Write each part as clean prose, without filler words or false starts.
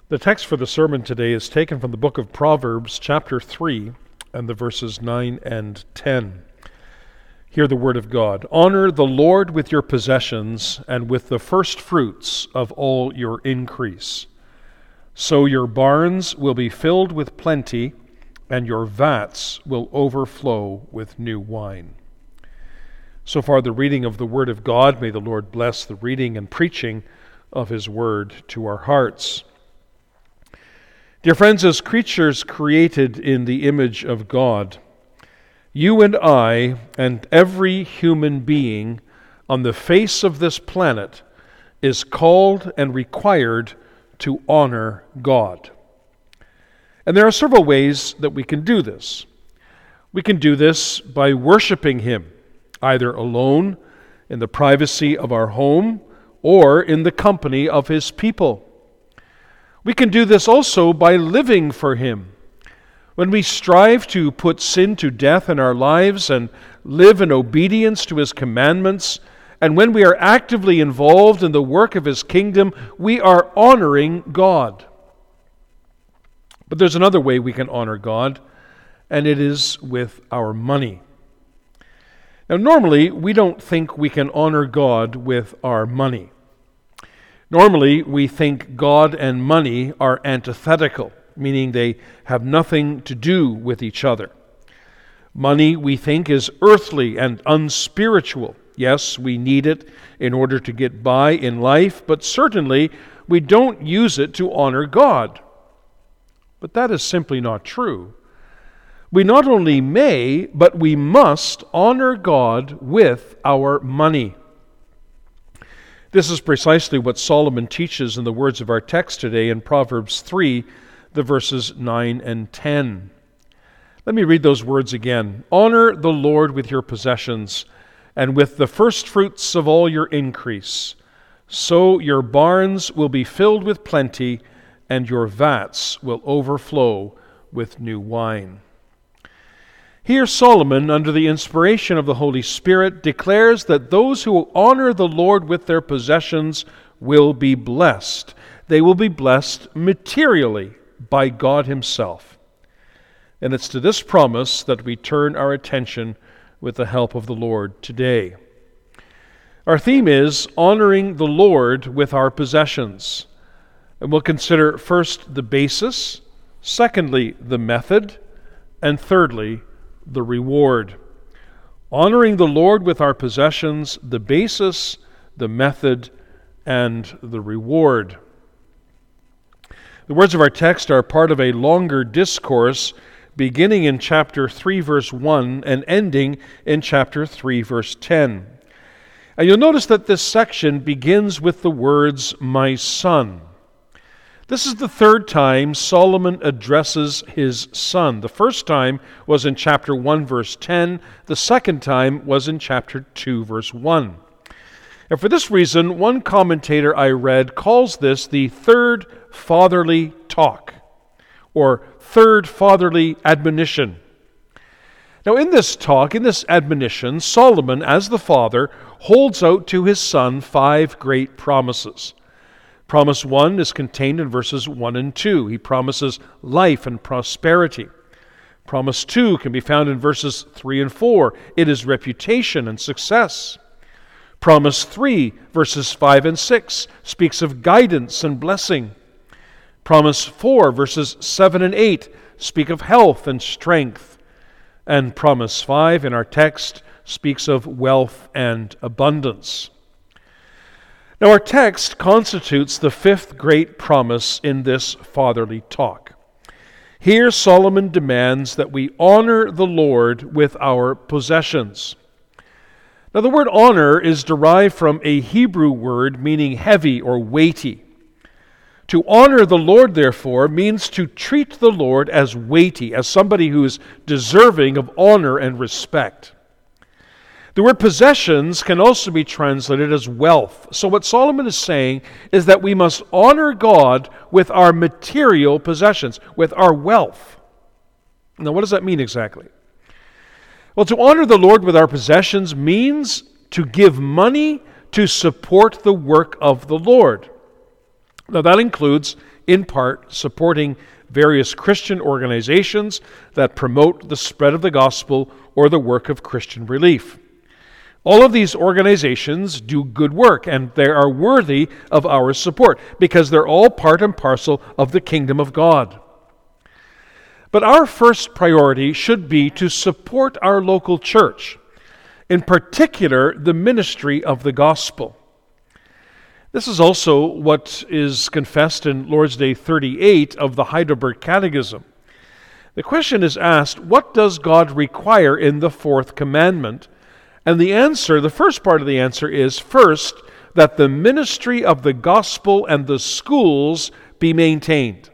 The text for the sermon today is taken from the book of Proverbs, chapter 3, and the verses 9 and 10. Hear the word of God. Honor the Lord with your possessions and with the first fruits of all your increase. So your barns will be filled with plenty, and your vats will overflow with new wine. So far, the reading of the word of God. May the Lord bless the reading and preaching of his word to our hearts. Dear friends, as creatures created in the image of God, you and I and every human being on the face of this planet is called and required to honor God. And there are several ways that we can do this. We can do this by worshiping him, either alone, in the privacy of our home, or in the company of his people. We can do this also by living for him. When we strive to put sin to death in our lives and live in obedience to his commandments, and when we are actively involved in the work of his kingdom, we are honoring God. But there's another way we can honor God, and it is with our money. Now, normally, we don't think we can honor God with our money. Normally, we think God and money are antithetical, meaning they have nothing to do with each other. Money, we think, is earthly and unspiritual. Yes, we need it in order to get by in life, but certainly we don't use it to honor God. But that is simply not true. We not only may, but we must honor God with our money. This is precisely what Solomon teaches in the words of our text today in Proverbs 3, the verses 9 and 10. Let me read those words again. Honor the Lord with your possessions and with the first fruits of all your increase. So your barns will be filled with plenty, and your vats will overflow with new wine. Here Solomon, under the inspiration of the Holy Spirit, declares that those who honor the Lord with their possessions will be blessed. They will be blessed materially by God himself. And it's to this promise that we turn our attention with the help of the Lord today. Our theme is honoring the Lord with our possessions. And we'll consider first the basis, secondly the method, and thirdly the reward. Honoring the Lord with our possessions, the basis, the method, and the reward. The words of our text are part of a longer discourse beginning in chapter 3, verse 1 and ending in chapter 3, verse 10. And you'll notice that this section begins with the words, "My son." This is the third time Solomon addresses his son. The first time was in chapter 1, verse 10. The second time was in chapter 2, verse 1. And for this reason, one commentator I read calls this the third fatherly talk, or third fatherly admonition. Now in this talk, in this admonition, Solomon, as the father, holds out to his son 5 great promises. Promise 1 is contained in verses 1 and 2. He promises life and prosperity. Promise 2 can be found in verses 3 and 4. It is reputation and success. Promise 3, verses 5 and 6, speaks of guidance and blessing. Promise 4, verses 7 and 8, speak of health and strength. And Promise 5 in our text speaks of wealth and abundance. Now, our text constitutes the 5th great promise in this fatherly talk. Here, Solomon demands that we honor the Lord with our possessions. Now, the word honor is derived from a Hebrew word meaning heavy or weighty. To honor the Lord, therefore, means to treat the Lord as weighty, as somebody who is deserving of honor and respect. The word possessions can also be translated as wealth. So what Solomon is saying is that we must honor God with our material possessions, with our wealth. Now, what does that mean exactly? Well, to honor the Lord with our possessions means to give money to support the work of the Lord. Now, that includes in part supporting various Christian organizations that promote the spread of the gospel or the work of Christian relief. All of these organizations do good work, and they are worthy of our support because they're all part and parcel of the kingdom of God. But our first priority should be to support our local church, in particular the ministry of the gospel. This is also what is confessed in Lord's Day 38 of the Heidelberg Catechism. The question is asked, what does God require in the fourth commandment? And the answer, the first part of the answer is, first, that the ministry of the gospel and the schools be maintained.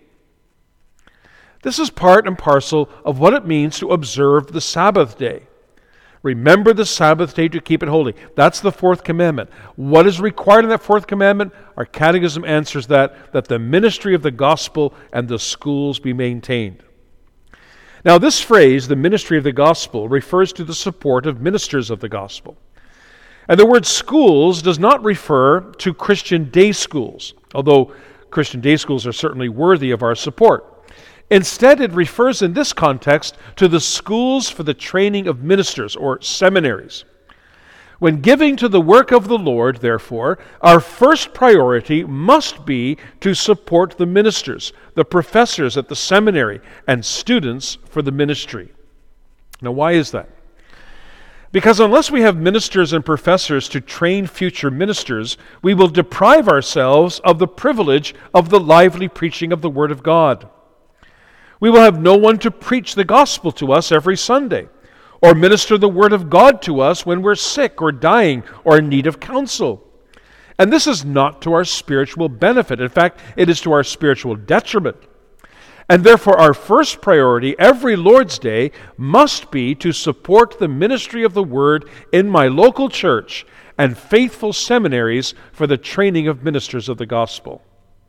This is part and parcel of what it means to observe the Sabbath day. Remember the Sabbath day to keep it holy. That's the fourth commandment. What is required in that fourth commandment? Our catechism answers that the ministry of the gospel and the schools be maintained. Now, this phrase, the ministry of the gospel, refers to the support of ministers of the gospel. And the word schools does not refer to Christian day schools, although Christian day schools are certainly worthy of our support. Instead, it refers in this context to the schools for the training of ministers, or seminaries. When giving to the work of the Lord, therefore, our first priority must be to support the ministers, the professors at the seminary, and students for the ministry. Now, why is that? Because unless we have ministers and professors to train future ministers, we will deprive ourselves of the privilege of the lively preaching of the Word of God. We will have no one to preach the gospel to us every Sunday, or minister the Word of God to us when we're sick or dying or in need of counsel. And this is not to our spiritual benefit. In fact, it is to our spiritual detriment. And therefore, our first priority every Lord's Day must be to support the ministry of the Word in my local church and faithful seminaries for the training of ministers of the gospel.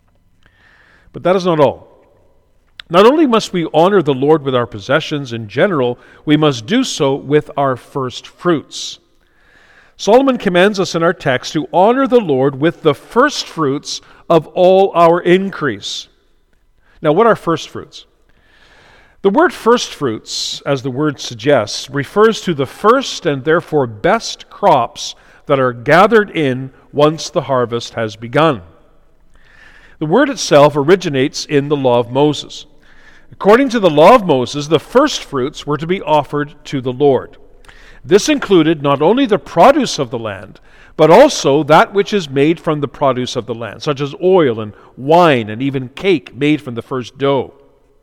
But that is not all. Not only must we honor the Lord with our possessions in general, we must do so with our first fruits. Solomon commands us in our text to honor the Lord with the first fruits of all our increase. Now, what are first fruits? The word first fruits, as the word suggests, refers to the first and therefore best crops that are gathered in once the harvest has begun. The word itself originates in the law of Moses. According to the law of Moses, the first fruits were to be offered to the Lord. This included not only the produce of the land, but also that which is made from the produce of the land, such as oil and wine and even cake made from the first dough.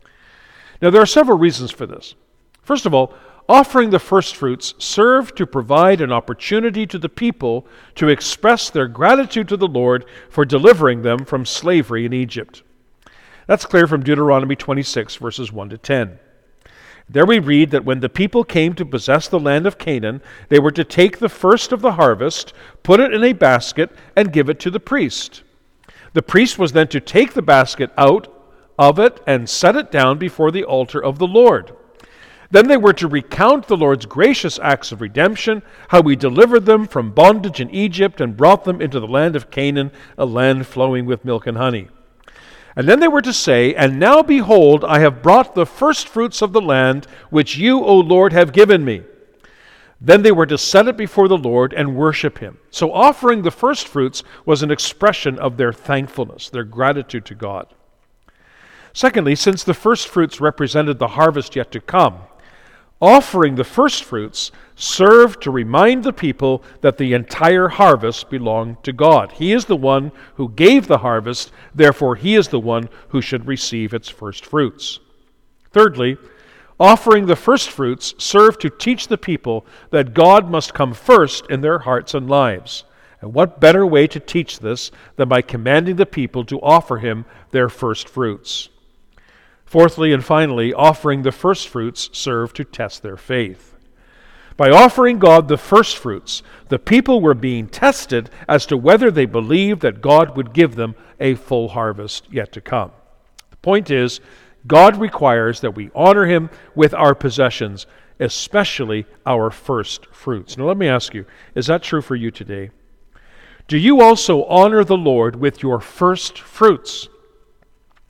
Now, there are several reasons for this. First of all, offering the first fruits served to provide an opportunity to the people to express their gratitude to the Lord for delivering them from slavery in Egypt. That's clear from Deuteronomy 26, verses 1 to 10. There we read that when the people came to possess the land of Canaan, they were to take the first of the harvest, put it in a basket, and give it to the priest. The priest was then to take the basket out of it and set it down before the altar of the Lord. Then they were to recount the Lord's gracious acts of redemption, how he delivered them from bondage in Egypt and brought them into the land of Canaan, a land flowing with milk and honey. And then they were to say, "And now behold, I have brought the first fruits of the land, which you, O Lord, have given me." Then they were to set it before the Lord and worship him. So offering the first fruits was an expression of their thankfulness, their gratitude to God. Secondly, since the first fruits represented the harvest yet to come, offering the first fruits served to remind the people that the entire harvest belonged to God. He is the one who gave the harvest, therefore he is the one who should receive its first fruits. Thirdly, offering the first fruits served to teach the people that God must come first in their hearts and lives. And what better way to teach this than by commanding the people to offer him their first fruits? Fourthly and finally, offering the first fruits served to test their faith. By offering God the first fruits, the people were being tested as to whether they believed that God would give them a full harvest yet to come. The point is, God requires that we honor him with our possessions, especially our first fruits. Now let me ask you, is that true for you today? Do you also honor the Lord with your first fruits?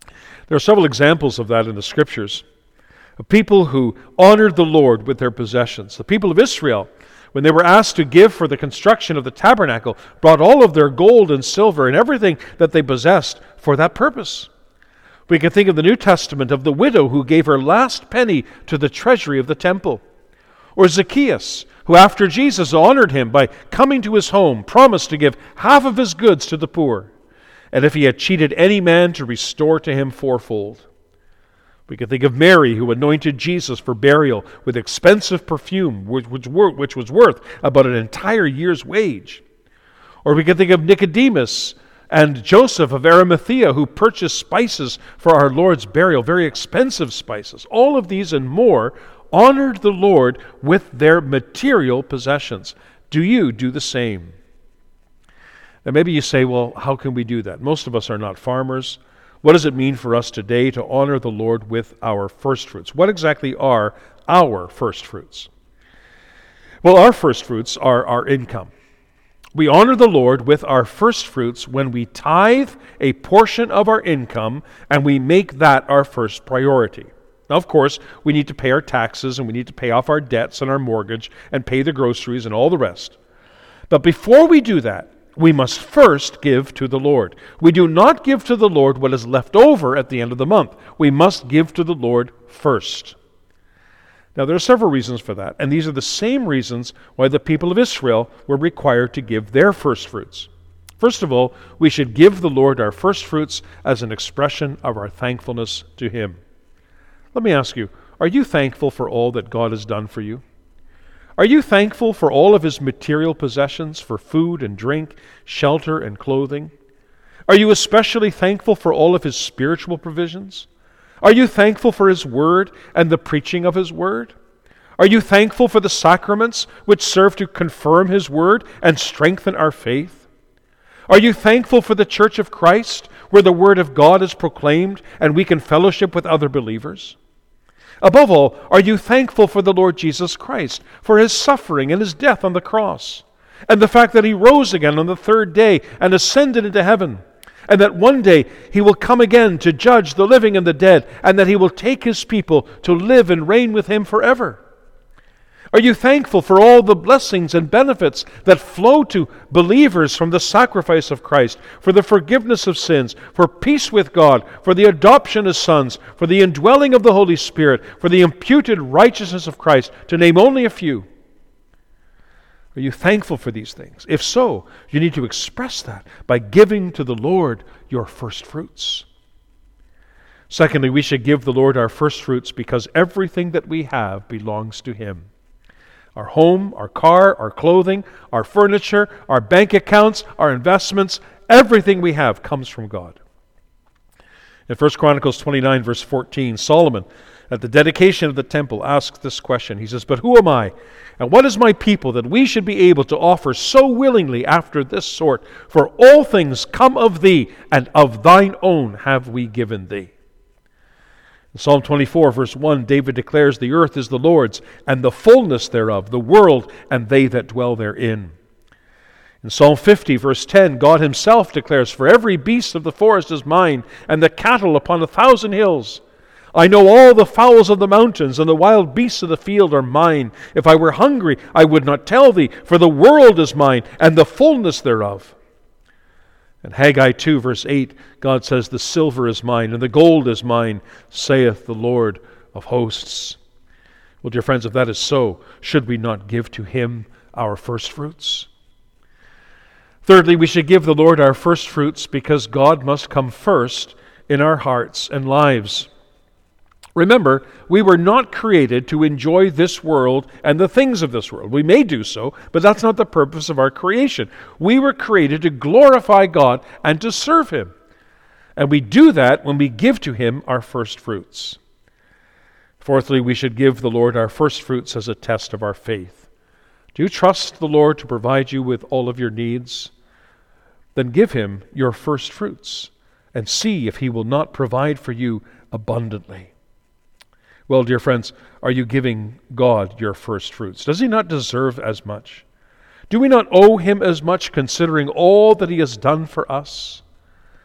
There are several examples of that in the Scriptures, of people who honored the Lord with their possessions. The people of Israel, when they were asked to give for the construction of the tabernacle, brought all of their gold and silver and everything that they possessed for that purpose. We can think of the New Testament of the widow who gave her last penny to the treasury of the temple. Or Zacchaeus, who after Jesus honored him by coming to his home, promised to give half of his goods to the poor, and if he had cheated any man, to restore to him fourfold. We can think of Mary, who anointed Jesus for burial with expensive perfume, which was worth about an entire year's wage. Or we can think of Nicodemus and Joseph of Arimathea, who purchased spices for our Lord's burial, very expensive spices. All of these and more honored the Lord with their material possessions. Do you do the same? Now maybe you say, well, how can we do that? Most of us are not farmers. What does it mean for us today to honor the Lord with our first fruits? What exactly are our first fruits? Well, our first fruits are our income. We honor the Lord with our first fruits when we tithe a portion of our income and we make that our first priority. Now, of course, we need to pay our taxes and we need to pay off our debts and our mortgage and pay the groceries and all the rest. But before we do that, we must first give to the Lord. We do not give to the Lord what is left over at the end of the month. We must give to the Lord first. Now, there are several reasons for that, and these are the same reasons why the people of Israel were required to give their first fruits. First of all, we should give the Lord our first fruits as an expression of our thankfulness to Him. Let me ask you, are you thankful for all that God has done for you? Are you thankful for all of His material possessions, for food and drink, shelter and clothing? Are you especially thankful for all of His spiritual provisions? Are you thankful for His Word and the preaching of His Word? Are you thankful for the sacraments which serve to confirm His Word and strengthen our faith? Are you thankful for the Church of Christ, where the Word of God is proclaimed and we can fellowship with other believers? Above all, are you thankful for the Lord Jesus Christ, for His suffering and His death on the cross, and the fact that He rose again on the third day and ascended into heaven, and that one day He will come again to judge the living and the dead, and that He will take His people to live and reign with Him forever? Are you thankful for all the blessings and benefits that flow to believers from the sacrifice of Christ, for the forgiveness of sins, for peace with God, for the adoption as sons, for the indwelling of the Holy Spirit, for the imputed righteousness of Christ, to name only a few? Are you thankful for these things? If so, you need to express that by giving to the Lord your first fruits. Secondly, we should give the Lord our first fruits because everything that we have belongs to Him. Our home, our car, our clothing, our furniture, our bank accounts, our investments, everything we have comes from God. In 1 Chronicles 29, verse 14, Solomon, at the dedication of the temple, asks this question. He says, "But who am I, and what is my people, that we should be able to offer so willingly after this sort? For all things come of Thee, and of Thine own have we given Thee." In Psalm 24, verse 1, David declares, "The earth is the Lord's, and the fullness thereof, the world, and they that dwell therein." In Psalm 50, verse 10, God Himself declares, "For every beast of the forest is mine, and the cattle upon 1,000 hills. I know all the fowls of the mountains, and the wild beasts of the field are mine. If I were hungry, I would not tell Thee, for the world is mine, and the fullness thereof." In Haggai 2, verse 8, God says, "The silver is mine, and the gold is mine, saith the Lord of hosts." Well, dear friends, if that is so, should we not give to Him our first fruits? Thirdly, we should give the Lord our first fruits because God must come first in our hearts and lives. Remember, we were not created to enjoy this world and the things of this world. We may do so, but that's not the purpose of our creation. We were created to glorify God and to serve Him. And we do that when we give to Him our first fruits. Fourthly, we should give the Lord our first fruits as a test of our faith. Do you trust the Lord to provide you with all of your needs? Then give Him your first fruits and see if He will not provide for you abundantly. Well, dear friends, are you giving God your first fruits? Does He not deserve as much? Do we not owe Him as much, considering all that He has done for us?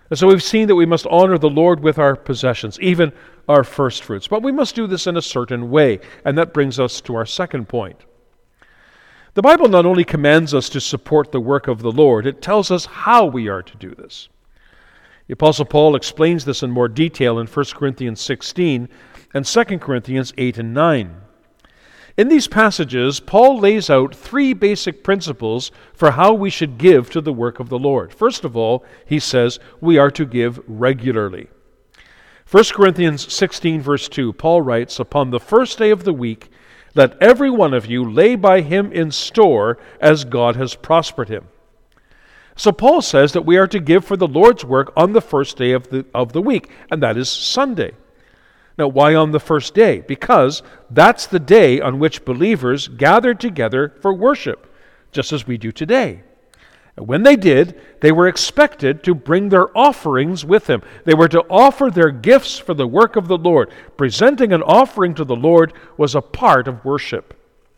And so we've seen that we must honor the Lord with our possessions, even our first fruits. But we must do this in a certain way. And that brings us to our second point. The Bible not only commands us to support the work of the Lord, it tells us how we are to do this. The Apostle Paul explains this in more detail in 1 Corinthians 16 and 2 Corinthians 8 and 9. In these passages, Paul lays out three basic principles for how we should give to the work of the Lord. First of all, he says we are to give regularly. 1 Corinthians 16 verse 2, Paul writes, "Upon the first day of the week, let every one of you lay by him in store as God has prospered him." So Paul says that we are to give for the Lord's work on the first day of the week, and that is Sunday. Now, why on the first day? Because that's the day on which believers gathered together for worship, just as we do today. And when they did, they were expected to bring their offerings with them. They were to offer their gifts for the work of the Lord. Presenting an offering to the Lord was a part of worship.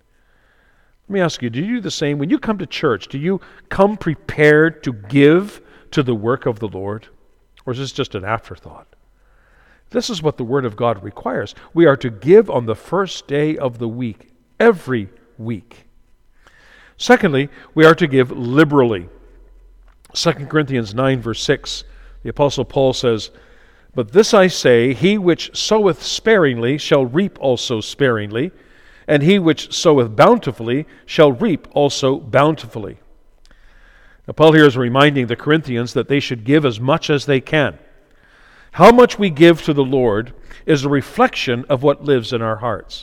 Let me ask you, do you do the same? When you come to church, do you come prepared to give to the work of the Lord? Or is this just an afterthought? This is what the Word of God requires. We are to give on the first day of the week, every week. Secondly, we are to give liberally. 2 Corinthians 9 verse 6, the Apostle Paul says, "But this I say, he which soweth sparingly shall reap also sparingly, and he which soweth bountifully shall reap also bountifully." Now, Paul here is reminding the Corinthians that they should give as much as they can. How much we give to the Lord is a reflection of what lives in our hearts.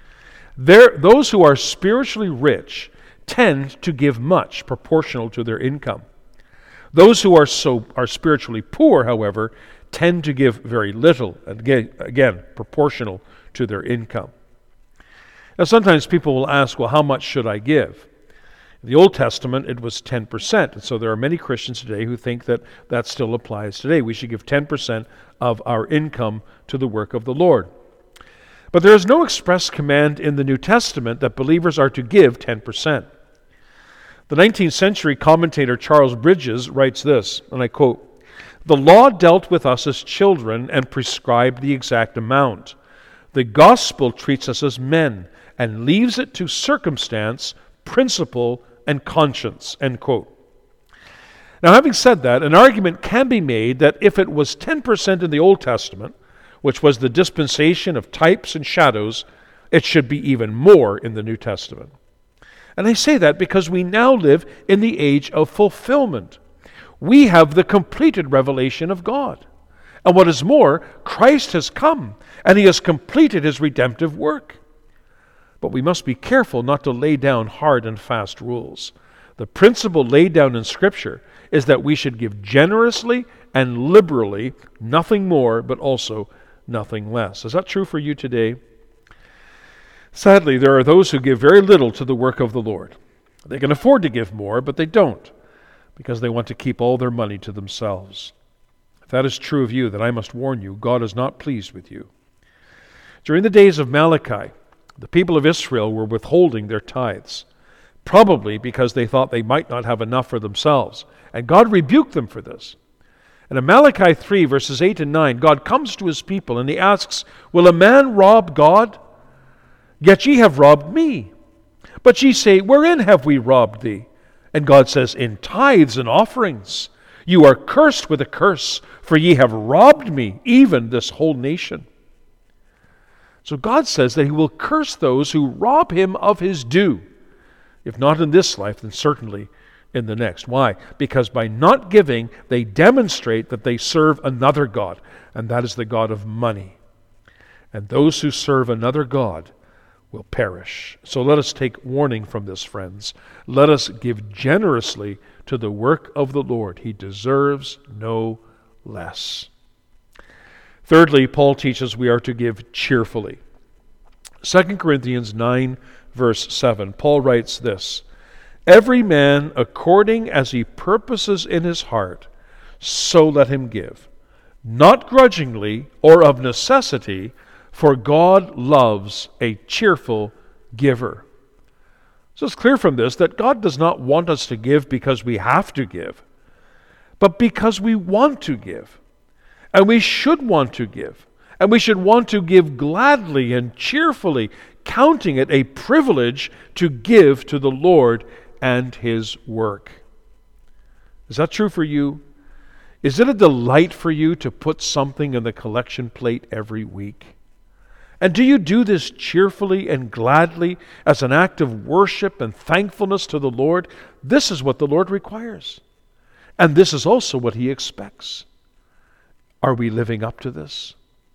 Those who are spiritually rich tend to give much, proportional to their income. Those who are spiritually poor, however, tend to give very little, again, proportional to their income. Now, sometimes people will ask, well, how much should I give? In the Old Testament, it was 10%, and so there are many Christians today who think that that still applies today. We should give 10% of our income to the work of the Lord. But there is no express command in the New Testament that believers are to give 10%. The 19th century commentator Charles Bridges writes this, and I quote, "The law dealt with us as children and prescribed the exact amount. The gospel treats us as men and leaves it to circumstance, principle, and conscience," end quote. Now, having said that, an argument can be made that if it was 10% in the Old Testament, which was the dispensation of types and shadows, it should be even more in the New Testament. And I say that because we now live in the age of fulfillment. We have the completed revelation of God. And what is more, Christ has come, and he has completed his redemptive work. But we must be careful not to lay down hard and fast rules. The principle laid down in Scripture is that we should give generously and liberally, nothing more, but also nothing less. Is that true for you today? Sadly, there are those who give very little to the work of the Lord. They can afford to give more, but they don't, because they want to keep all their money to themselves. If that is true of you, then I must warn you, God is not pleased with you. During the days of Malachi, the people of Israel were withholding their tithes, probably because they thought they might not have enough for themselves. And God rebuked them for this. And in Malachi 3, verses 8 and 9, God comes to his people and he asks, "Will a man rob God? Yet ye have robbed me. But ye say, Wherein have we robbed thee? And God says, In tithes and offerings. You are cursed with a curse, for ye have robbed me, even this whole nation." So God says that he will curse those who rob him of his due. If not in this life, then certainly in the next. Why? Because by not giving, they demonstrate that they serve another God, and that is the God of money. And those who serve another God will perish. So let us take warning from this, friends. Let us give generously to the work of the Lord. He deserves no less. Thirdly, Paul teaches we are to give cheerfully. 2 Corinthians 9, verse 7, Paul writes this, "Every man according as he purposes in his heart, so let him give, not grudgingly or of necessity, for God loves a cheerful giver." So it's clear from this that God does not want us to give because we have to give, but because we want to give. And we should want to give. And we should want to give gladly and cheerfully, counting it a privilege to give to the Lord and His work. Is that true for you? Is it a delight for you to put something in the collection plate every week? And do you do this cheerfully and gladly as an act of worship and thankfulness to the Lord? This is what the Lord requires. And this is also what He expects. Are we living up to this?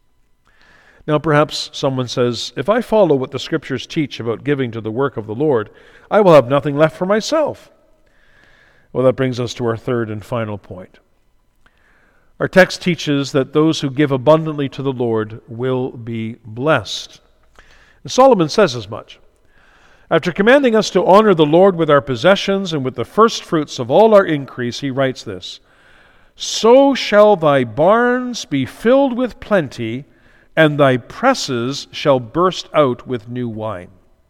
Now perhaps someone says, if I follow what the Scriptures teach about giving to the work of the Lord, I will have nothing left for myself. Well, that brings us to our third and final point. Our text teaches that those who give abundantly to the Lord will be blessed. And Solomon says as much. After commanding us to honor the Lord with our possessions and with the first fruits of all our increase, he writes this, "So shall thy barns be filled with plenty, and thy presses shall burst out with new wine."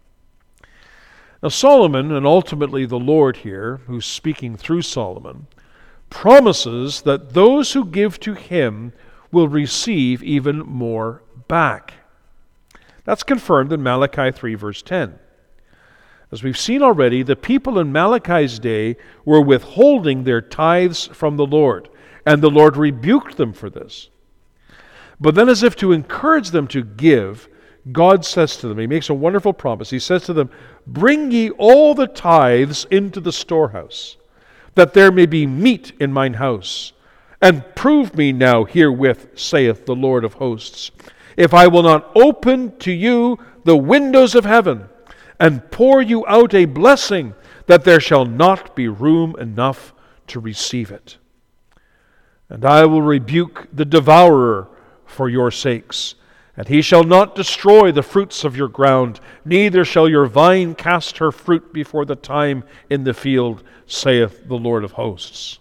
Now Solomon, and ultimately the Lord here, who's speaking through Solomon, promises that those who give to him will receive even more back. That's confirmed in Malachi 3 verse 10. As we've seen already, the people in Malachi's day were withholding their tithes from the Lord, and the Lord rebuked them for this. But then, as if to encourage them to give, God says to them, He makes a wonderful promise. He says to them, "Bring ye all the tithes into the storehouse, that there may be meat in mine house. And prove me now herewith, saith the Lord of hosts, if I will not open to you the windows of heaven, and pour you out a blessing, that there shall not be room enough to receive it. And I will rebuke the devourer for your sakes, and he shall not destroy the fruits of your ground, neither shall your vine cast her fruit before the time in the field, saith the Lord of hosts."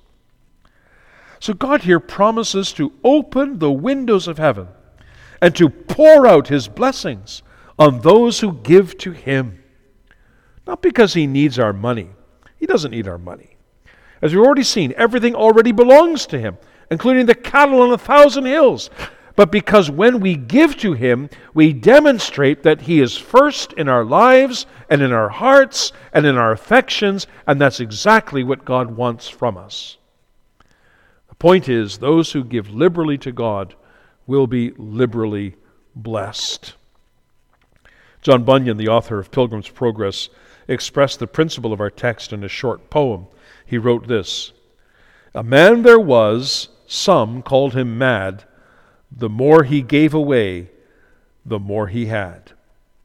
So God here promises to open the windows of heaven and to pour out His blessings on those who give to Him. Not because He needs our money. He doesn't need our money. As we've already seen, everything already belongs to Him, including the cattle on 1,000 hills. But because when we give to Him, we demonstrate that He is first in our lives and in our hearts and in our affections, and that's exactly what God wants from us. The point is, those who give liberally to God will be liberally blessed. John Bunyan, the author of Pilgrim's Progress, expressed the principle of our text in a short poem. He wrote this, "A man there was, some called him mad, the more he gave away, the more he had."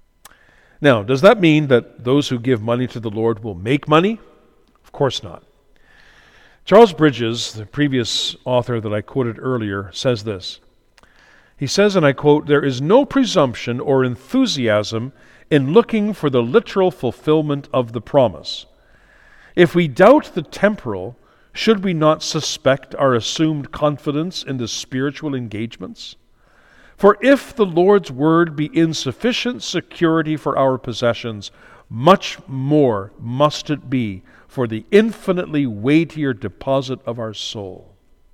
Now, does that mean that those who give money to the Lord will make money? Of course not. Charles Bridges, the previous author that I quoted earlier, says this. He says, and I quote, "There is no presumption or enthusiasm in looking for the literal fulfillment of the promise. If we doubt the temporal, should we not suspect our assumed confidence in the spiritual engagements? For if the Lord's word be insufficient security for our possessions, much more must it be for the infinitely weightier deposit of our soul."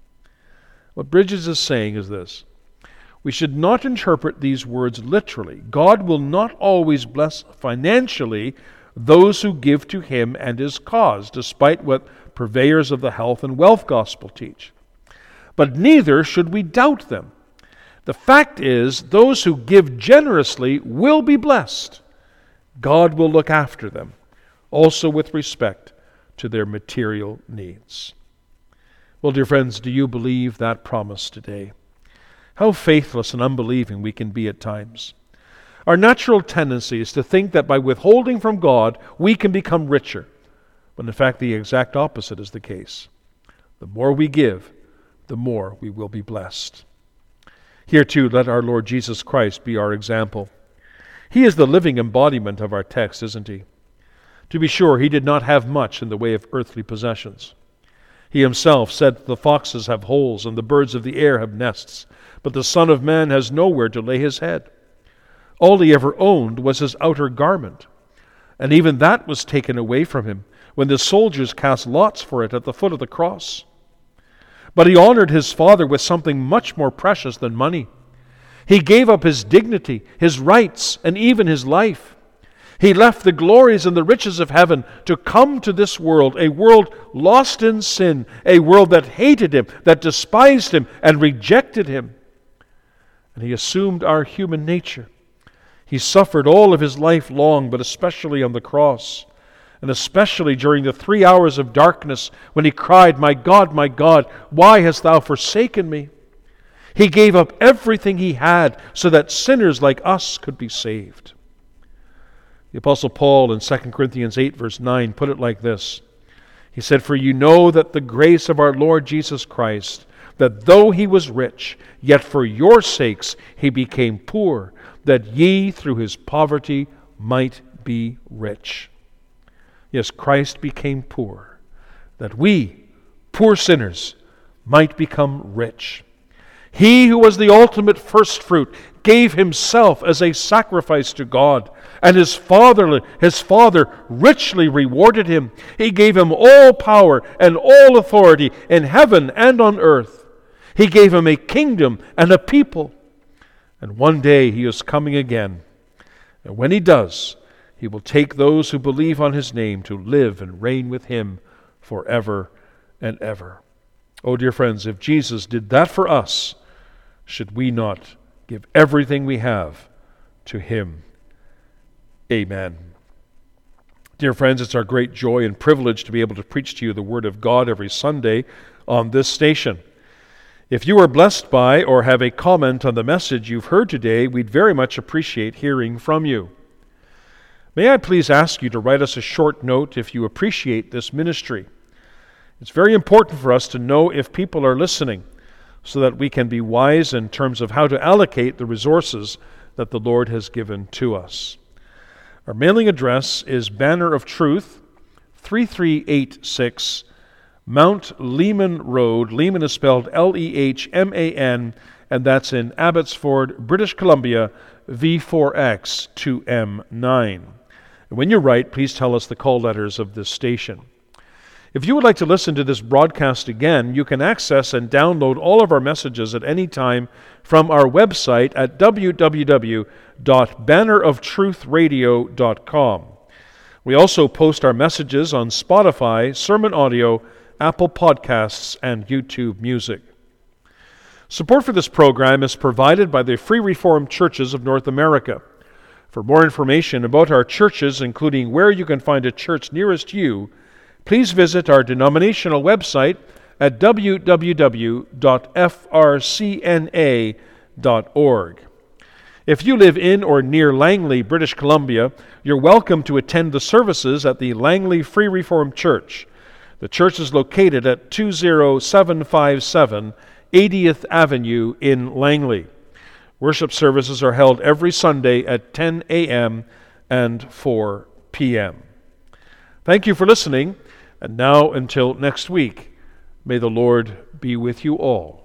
What Bridges is saying is this. We should not interpret these words literally. God will not always bless financially those who give to Him and His cause, despite what purveyors of the health and wealth gospel teach. But neither should we doubt them. The fact is, those who give generously will be blessed. God will look after them, also with respect to their material needs. Well, dear friends, do you believe that promise today? How faithless and unbelieving we can be at times. Our natural tendency is to think that by withholding from God, we can become richer. When in fact the exact opposite is the case. The more we give, the more we will be blessed. Here too, let our Lord Jesus Christ be our example. He is the living embodiment of our text, isn't He? To be sure, He did not have much in the way of earthly possessions. He Himself said that the foxes have holes and the birds of the air have nests, but the Son of Man has nowhere to lay His head. All He ever owned was His outer garment, and even that was taken away from Him when the soldiers cast lots for it at the foot of the cross. But he honored his Father with something much more precious than money. He gave up his dignity, his rights, and even his life. He left the glories and the riches of heaven to come to this world, a world lost in sin, a world that hated him, that despised him, and rejected him. And he assumed our human nature. He suffered all of his life long, but especially on the cross, and especially during the 3 hours of darkness when he cried, my God, why hast thou forsaken me?" He gave up everything he had so that sinners like us could be saved. The Apostle Paul in 2 Corinthians 8 verse 9 put it like this. He said, "For you know that the grace of our Lord Jesus Christ, that though he was rich, yet for your sakes he became poor, that ye through his poverty might be rich." Yes, Christ became poor, that we, poor sinners, might become rich. He who was the ultimate first fruit gave himself as a sacrifice to God, and his Father richly rewarded him. He gave him all power and all authority in heaven and on earth. He gave him a kingdom and a people. And one day he is coming again. And when he does, he will take those who believe on his name to live and reign with him forever and ever. Oh, dear friends, if Jesus did that for us, should we not give everything we have to him? Amen. Dear friends, it's our great joy and privilege to be able to preach to you the Word of God every Sunday on this station. If you are blessed by or have a comment on the message you've heard today, we'd very much appreciate hearing from you. May I please ask you to write us a short note if you appreciate this ministry. It's very important for us to know if people are listening, so that we can be wise in terms of how to allocate the resources that the Lord has given to us. Our mailing address is Banner of Truth, 3386 Mount Lehman Road. Lehman is spelled Lehman, and that's in Abbotsford, British Columbia, V4X 2M9. And when you write, please tell us the call letters of this station. If you would like to listen to this broadcast again, you can access and download all of our messages at any time from our website at www.banneroftruthradio.com. We also post our messages on Spotify, Sermon Audio, Apple Podcasts, and YouTube Music. Support for this program is provided by the Free Reformed Churches of North America. For more information about our churches, including where you can find a church nearest you, please visit our denominational website at www.frcna.org. If you live in or near Langley, British Columbia, you're welcome to attend the services at the Langley Free Reformed Church. The church is located at 20757 80th Avenue in Langley. Worship services are held every Sunday at 10 a.m. and 4 p.m. Thank you for listening. And now, until next week, may the Lord be with you all.